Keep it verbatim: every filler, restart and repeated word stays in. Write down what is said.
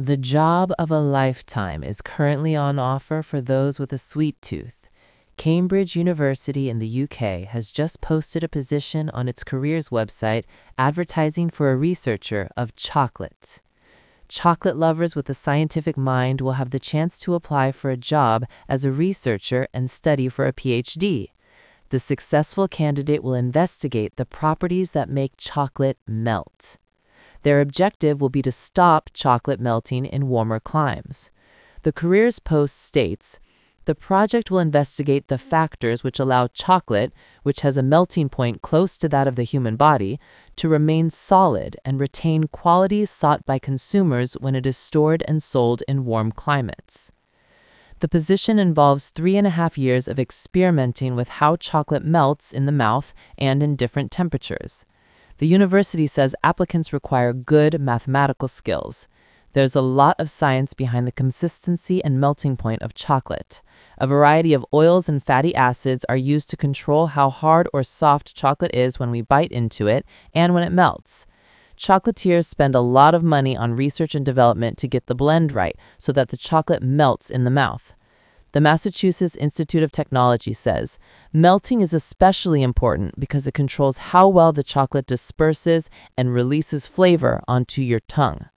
The job of a lifetime is currently on offer for those with a sweet tooth. Cambridge University in the U K has just posted a position on its careers website advertising for a researcher of chocolate. Chocolate lovers with a scientific mind will have the chance to apply for a job as a researcher and study for a P H D. The successful candidate will investigate the properties that make chocolate melt. Their objective will be to stop chocolate melting in warmer climes. The careers post states, the project will investigate the factors which allow chocolate, which has a melting point close to that of the human body, to remain solid and retain qualities sought by consumers when it is stored and sold in warm climates. The position involves three and a half years of experimenting with how chocolate melts in the mouth and in different temperatures. The university says applicants require good mathematical skills. There's a lot of science behind the consistency and melting point of chocolate. A variety of oils and fatty acids are used to control how hard or soft chocolate is when we bite into it and when it melts. Chocolatiers spend a lot of money on research and development to get the blend right so that the chocolate melts in the mouth. The Massachusetts Institute of Technology says, melting is especially important because it controls how well the chocolate disperses and releases flavor onto your tongue.